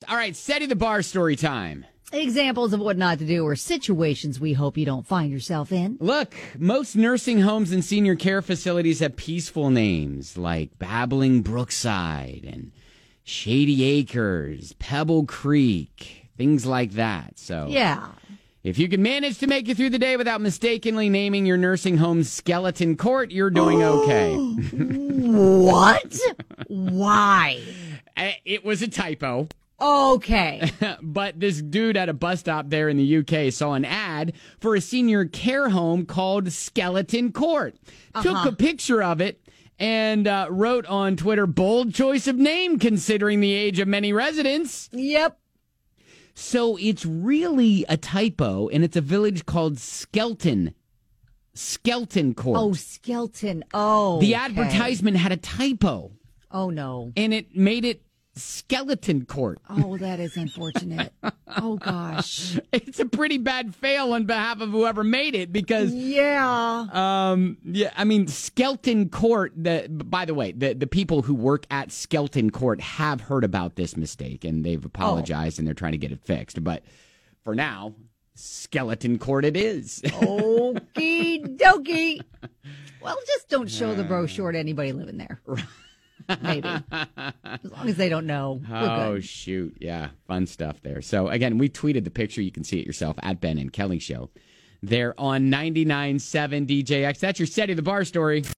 All right, Steady the Bar story time. Examples of what not to do or situations we hope you don't find yourself in. Look, most nursing homes and senior care facilities have peaceful names like Babbling Brookside and Shady Acres, Pebble Creek, things like that. So yeah. If you can manage to make it through the day without mistakenly naming your nursing home Skeleton Court, you're doing okay. What? Why? It was a typo. Okay. But this dude at a bus stop there in the UK saw an ad for a senior care home called Skeleton Court. Took a picture of it and wrote on Twitter, bold choice of name considering the age of many residents. Yep. So it's really a typo, and it's a village called Skelton. Skelton Court. Oh, Skelton. Oh. The advertisement had a typo. Oh, no. And it made it Skeleton Court. Oh, that is unfortunate. Oh, gosh. It's a pretty bad fail on behalf of whoever made it because... Yeah. I mean, Skelton Court, by the way, the people who work at Skelton Court have heard about this mistake, and they've apologized, and they're trying to get it fixed. But for now, Skeleton Court it is. Okie dokie. Well, just don't show the brochure to anybody living there. Maybe. As long as they don't know. We're Oh, good. shoot. Yeah, fun stuff there. So, again, we tweeted the picture. You can see it yourself at Ben and Kelly Show. They're on 99.7 DJX. That's your Steady the Bar story.